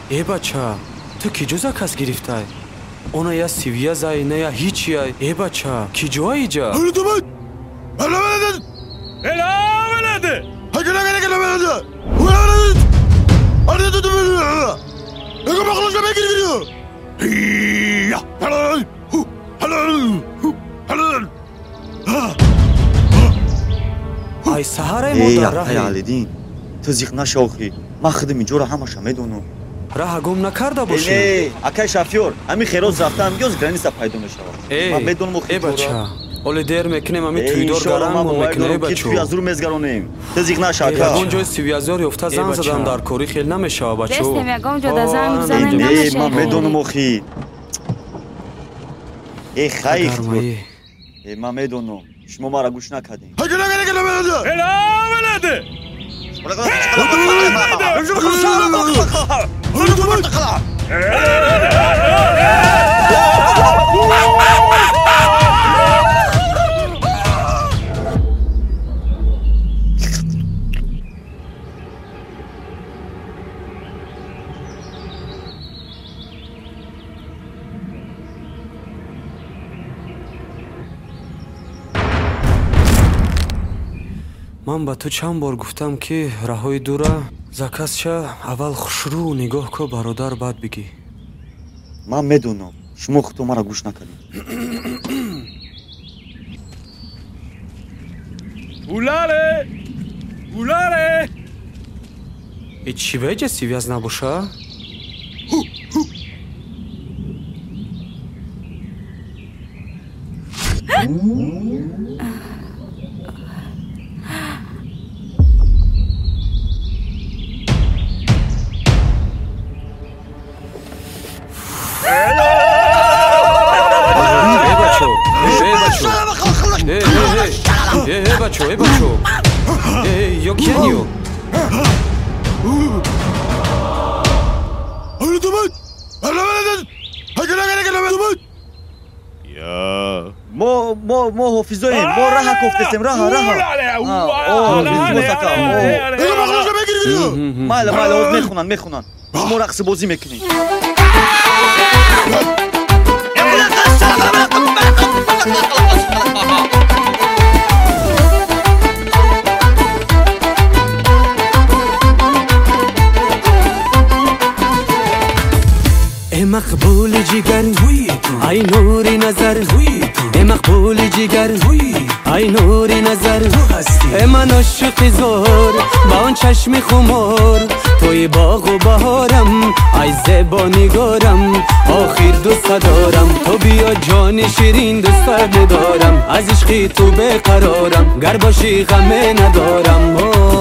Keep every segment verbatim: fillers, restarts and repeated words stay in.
ای بچه تو کی جزا کس گرفته؟ اونا یا سیویازای نه یا هیچی ای. ای بچه کی جوایی جا؟ هلو تو بود هلو بلده هلا بلده هکلا گله گله بلده هلا بلده هلا تو تو بلده اگه بخلوش بگیری گیریو هیا هلا هلا هلا ای سهره ای مدرحی ای علیدین تو زیخ نشاخی ما خدمی جورا همشا میدونم راه گم نکرده باشی. ای اکای شافیور همین خیروز رفتم گیوز گرانیسا پیدا میشه من میدونم ای بچه اولی دیر میکنیم همین تویدار گرم و میکنه ای بچه سیویازور میزگرانیم تو زیخ نشاکا یگون جای سیویازور یفته زن زدم در کوری خیل نمیشه بچه دستم یگون جا در زن بزنم ای نمیشه من میدونم اخی ای خیخ بود ای من میدونم شما ما را گوش نکردیم هکلا گله گله بلده هلا بلده من با تو چند بار گفتم که رهای دوره زکس چه اول خوشرو نگاه که برادر بعد بگی. من میدونم شما خودتو ما را گوش نکردیم اولاله اولاله ای چی وجه سیویاز نباشه؟ ای بچو ای بچو ای یا کیانیو هلو تو بود هلو بلده هکلا گله گله بلده یا ما ما ما حافظاییم ما راه کفتیم راه راه اوه ریتم سکا اگه بخلوش بگیری گیریو ماله ماله اوز میخونن میخونن شما رقص بازی میکنی ای مقبول جگر ای نوری نظر ای مقبول جگر ای نوری نظر ای من عاشق زور با اون چشم خمار توی باغ و بهارم ای زیبا نگارم آخر دوست دارم تو بیا جان شیرین دوست ندارم از عشقی تو بقرارم گر باشی غم ندارم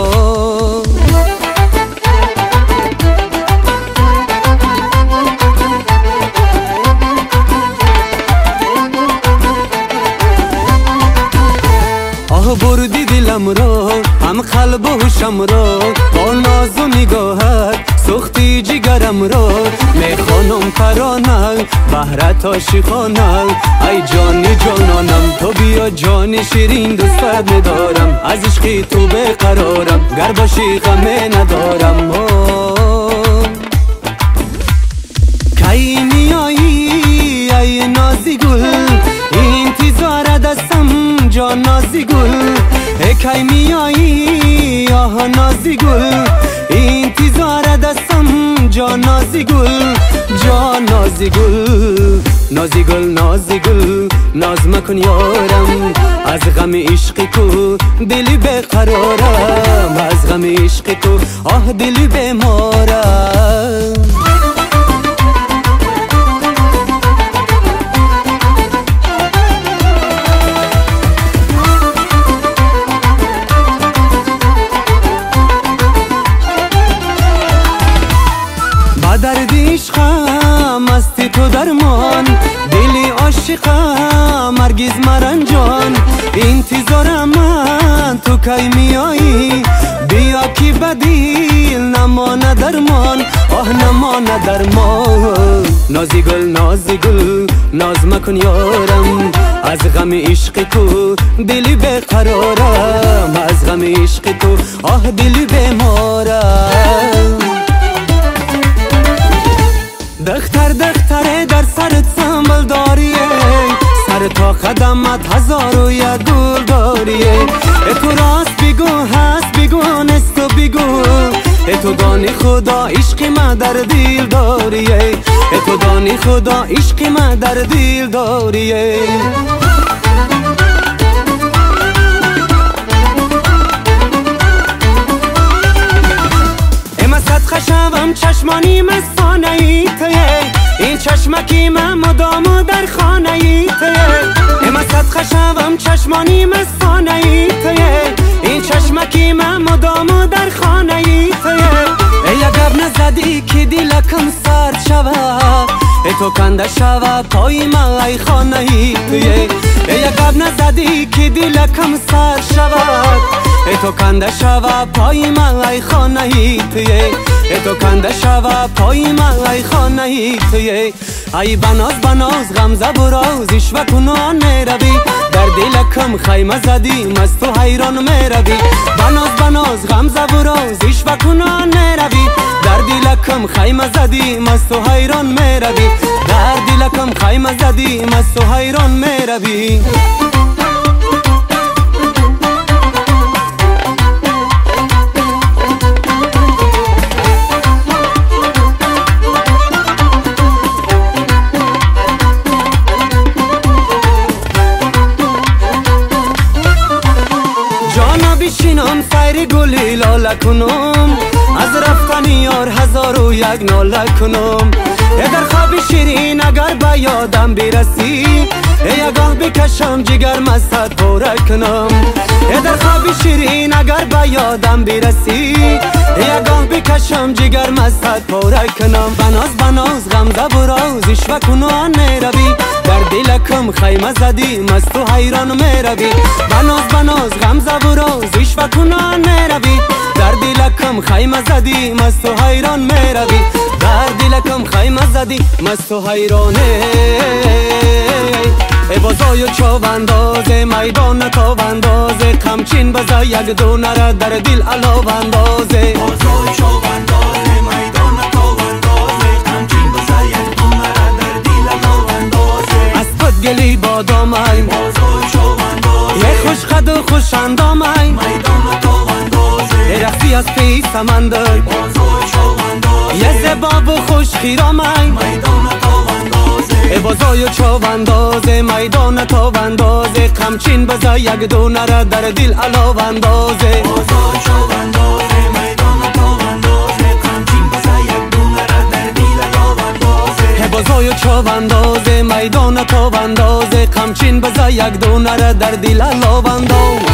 بردی دلم را هم قلب و هوشم را با ناز و نگاهت سوختی جگرم را میخوانم ترانه بهرت عاشقانه ای جانی جانانم تو بیا جان شیرین دوستت ندارم از عشقی تو بقرارم گر باشی غم ندارم کی میایی ای نازی گل انتظار دستم جان نازی گل کی میایی آه نازی گل انتظار دستم جان نازی گل جان نازی گل نازی گل نازی گل ناز مکن یارم از غم عشق تو دلی بقرارم از غم عشق تو آه دلی بیمارم درد عشقم هستی تو درمان دلی عاشقم هرگز مرنجان انتظارم من تو کی میایی بیا کی بدیل نمانه درمان آه نمانه درمان نازی گل نازی گل ناز مکن یارم از غم عشق تو دلی بقرارم از غم عشق تو آه دلی بیمارم دختر دختره در سرت سنبل داریه سر تا قدمت هزار و یک گل داریه ای تو راست بگو هست بگو نست و بگو ای تو دانی خدا عشق ما در دل داریه ای تو دانی خدا عشق ما در دل داریه اما صدقه شوم چشمانی مستانه ای تیه این چشمکی من مدامو در خانه ای تیه اما صدقه شوم چشمانی مستانه ای تیه این چشمکی من مدامو در خانه ای تیه ای گب نزدی که دلکم سرد شود ای تو کنده شود پای من ای خانه ای تیه ای گب نزدی که دلکم سرد شود ای تو کنده شود پای من ای خانه ای تیه ای تو کنده شود پای من ای خانه ای تیه ای بناز بناز غمزه براز اشوه کنان میروی در دلکم خیمه زدی مست و حیران میروی بناز بناز غمزه براز اشوه کنان میروی در دلکم خیمه زدی مست و حیران میروی در دلکم خیمه زدی مست و حیران میروی بشینم سیر گلی لاله کنم از رفتن یار هزار و یک ناله کنم ای در خواب شیرین اگر به یادم برسی ای اگاه بکشم جگر مستت پاره کنم ای در خواب شیرین اگر به یادم برسی ای اگاه بکشم جگر مستت پاره کنم بناز بناز غمزه براز اشوه کنان میروی در دلکم خیمه زدی مست و حیران میروی بناز بناز غمزه براز اشوه کنان میروی در دلکم خیمه زدی مست و حیران میروی در دلکم خیمه زدی مست و حیرانه ای بازای چوبنداز میدان تابنداز قمچین بزا یک دونه را در دل علاو اندازه بازای چوبنداز میدان تابنداز قمچین بزا یک دونه را در دل علاو اندازه از خود گلی بادامای بازای چوبنداز یه خوش خد و خوش اندامای میدان تابنداز ای رفتی از پی سمندر بازای چوبنداز یه زباب و خوش خیرامای میدان تابنداز ای بازای چوبنداز میدان تابنداز قمچین بزا یک دونه را در دل علاو اندازه بازای چوبنداز میدان تابنداز قمچین بزا یک دونه را در دل علاو اندازه ای بازای چوبنداز میدان تابنداز قمچین بزا یک دونه را در دل علاو انداز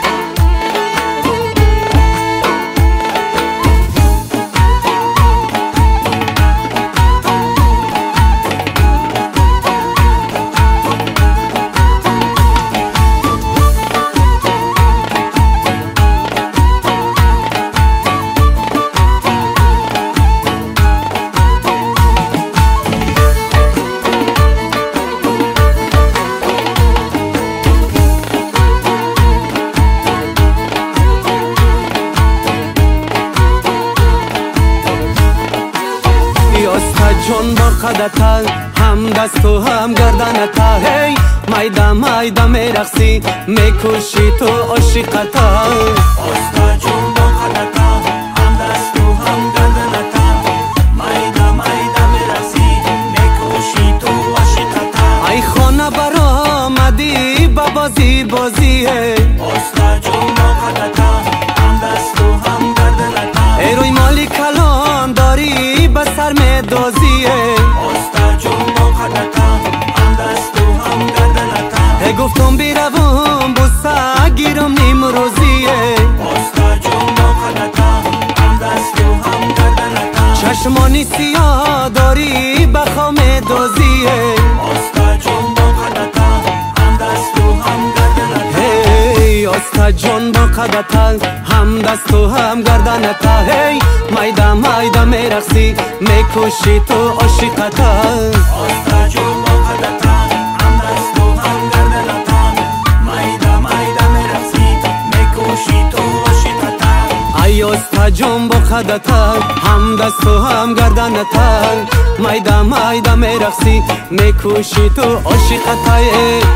جان با خدتا هم دست و هم گردنتا هی میدا میدا میرقصی میکشی تو عاشقتا استا جون با خدتا هم دست و هم گردنتا میدا میدا میرقصی میکشی تو عاشقتا ای خانه برا آمدی با بازی بازی استا جون با خدتا هم دست و هم گردنتا ای روی مالی کلان داری به سر می دوزی استا جون با خدتا هم دست و هم گردنتا ای گفتم بیروم بوسه گیرم نیم روزی استا جون با خدتا هم دست و هم گردنتا چشمانی سیاه داری به خام دوزی استا جون با خدتا هم دست و هم گردنتا هی استا جان با قدتا هم دست و هم گردنتا هی میدا میدا میرقصی میکشی تو عاشقتا استا جون با خدتا هم دست و هم گردنتا میدا میدا میرقصی میکشی تو عاشقتا ای راست جنب و خدتر هم دست و هم گردنتر میده میده میرقصی میکوشی تو عاشقتای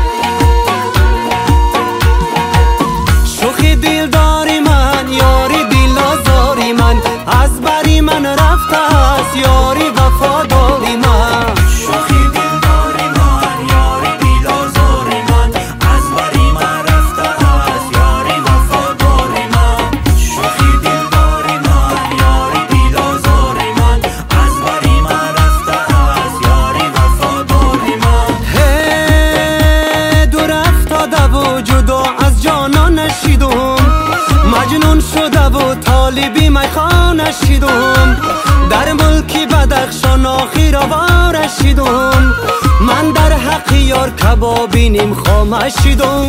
شوخی دل داری من یاری دل آزاری من از بری من رفته است یاری وفاداری من شوخی دل داری من یاری دل آزاری من از بری من رفته است یاری وفاداری من شوخی دل داری من یاری دل آزاری من از بری من رفته است یاری وفاداری من هی دور افتاده و جدا از جانان نشیدم مجنون شده و طالبی میخانه شیدم در ملکی بدخشان آخی را وارشیدم من در حق یار کبابی نیم خامه شیدم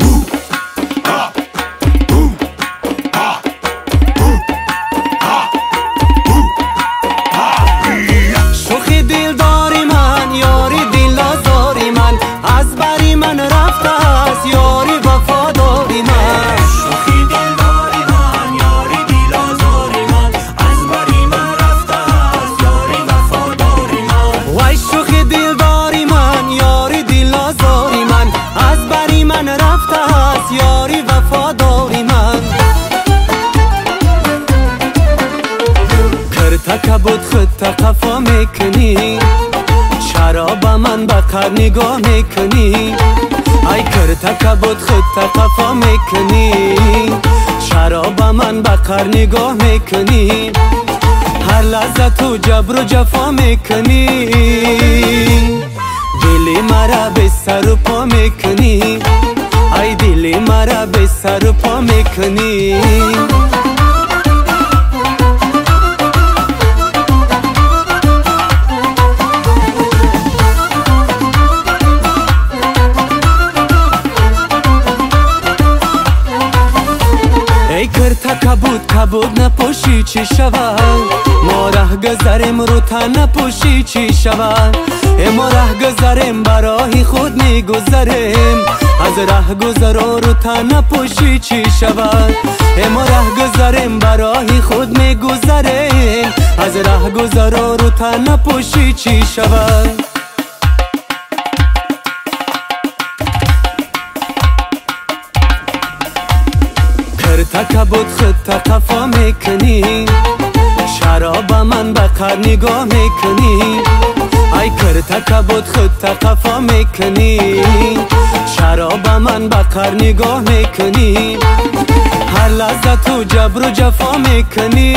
شوخی دل داری من یاری دل آزاری من از بری من رفته است یاری وفاداری من شوخی دل داری من یاری دل آزاری من از بری من رفته است یاری وفاداری من وای شوخی دل داری من یاری دل آزاری من از بری من رفته است یاری وفاداری من کرتک بود خود قفا میکنی چرا با من بقر نگاه میکنی ای کرتک بود خود قفا میکنی چرا با من بقر نگاه میکنی هر لحظه تو جبر و جفا میکنی دلی مرا به سر و پا میکنی ای دلی مرا به سر و پا میکنی ای کرتا کبود کبود نپوشی چی شود ما ره گذریم رو تا نپوشی چی شود ای ما ره گذریم برای خود میگذریم از ره گذرا رو تا نپوشی چی شود ای ما ره گذریم برای خود میگذریم از ره گذرا رو تا نپوشی چی شود کرتک بود خود قفا میکنی چرا با من بقر نگاه میکنی ای کرتک بود خود قفا میکنی چرا با من بقر نگاه میکنی هر لحظه تو جبر و جفا میکنی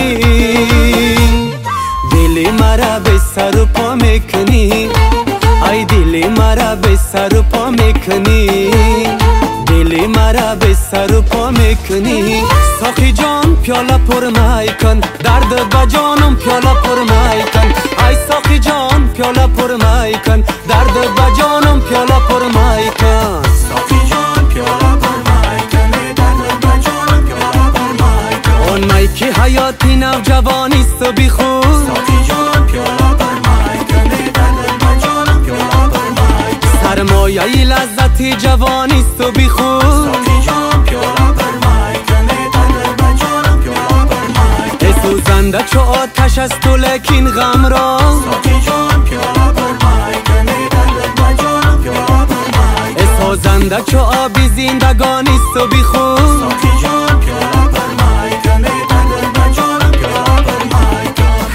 دلی مرا به سر و پا میکنی ای دلی مرا به سر و پا میکنی دلی مرا به سر و پا میکنی ساقی جان پیاله پر میکن درد با جانم پیاله پر میکن ای ساقی جان پیاله پر میکن درد با جانم پیاله پر میکن ساقی جان پیاله پر میکن درد با جانم پیاله پر میکن اون می که حیاتی نوجوانیست و بی خود ساقی جان پیاله پر میکن درد با جانم پیاله پر میکن سرمایه لذتی جوانیست و بی خود ساقی جان پیاله پر میکن درد با جانم پیاله پر میکن سوزنده چو آتش است تو لیکن غم را ساقی جان پیاله پر میکن درد با جانم پیاله پر میکن سوزنده چو آبی زندگانیست و بی خود ساقی جان پیاله پر میکن درد با جانم پیاله پر میکن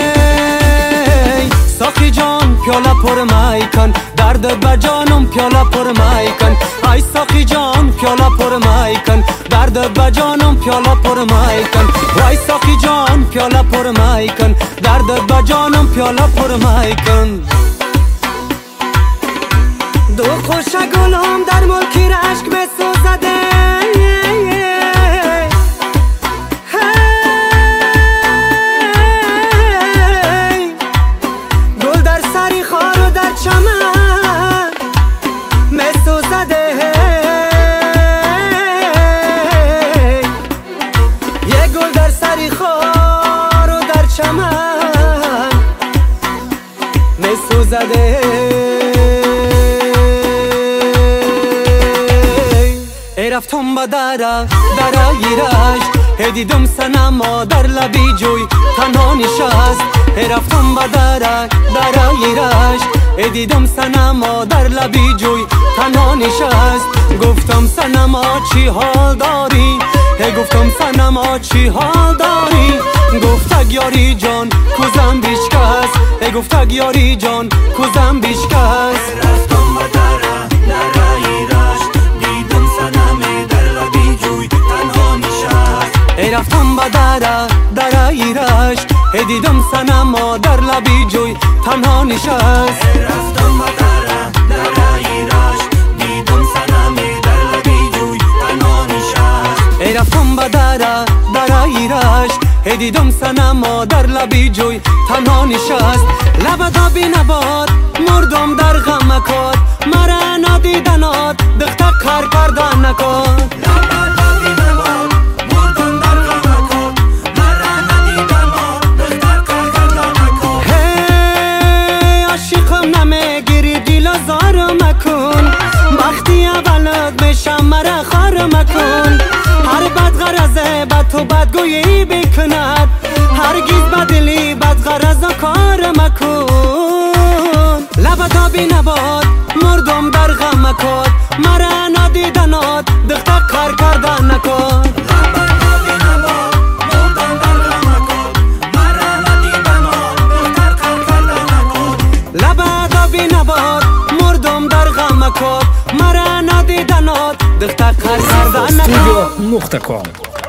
هی ساقی جان پیاله پر میکن درد با جانم پیاله پر میکن ای ساقی جان پیاله پر میکن درد با جانم پیاله پر میکن وای ساقی جان پیاله پر میکن درد با جانم پیاله پر میکن دو خوش گلم در ملکی رشک بسوزده گل در سری خار و در چمن مسوزده یه گل در سری خار و در چمن مسوزده ای رفتم با درا درا گیرش دیدم سنما در لبی جوی تنها نشست رفتم به دره درای رشت دیدم سنما در لبی جوی تنها نشست گفتم سنما چی حال داری گفتم سنما چی حال داری گفت یاری جان کوزم بیشکست گفت یاری جان کوزم بیشکست رفتم به دره درای رشت دیدم سنم در لبی جوی تنها نشست رفتم به دره درای رشت دیدم سنما در لبی جوی تنها نشست رفتم به دره درای رشت دیدم سنم در لبی جوی تنها نشست رفتم به دره درای رشت دیدم سنما در لبی جوی تنها نشست لب دابی نباد مردم در غم نکاد مرا ندیدنات دخت کار کردن نکاد مرا خار مکن هر بد غرضه بد تو بدگویی بکند هرگز بدلی بد غرض کار مکن لب دابی نباد مردم در غم مکاد مرا ندیدنات دخت کار کردن نکن لب دابی نباد مردم در غم مکاد مرا ندیدنات دخت کار کردن نکن نقطه کام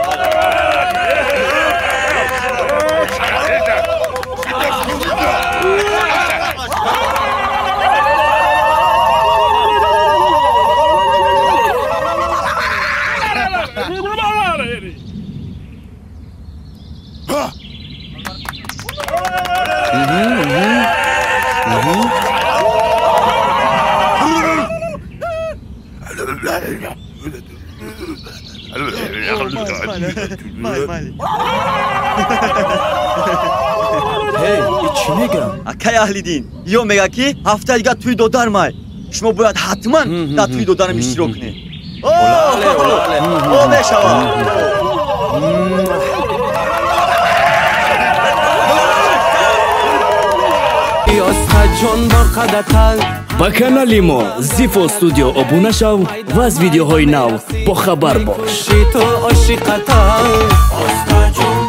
چی میگم؟ اکی اهل دین یا میگه که هفته دیگه توی دودار مای شما باید حتما در توی دودارم اشتراک کنید. اوه بشوا با کانالی ما زیفو استودیو ابونه شو و از ویدیوهای نو با خبر باش. تو عاشقتا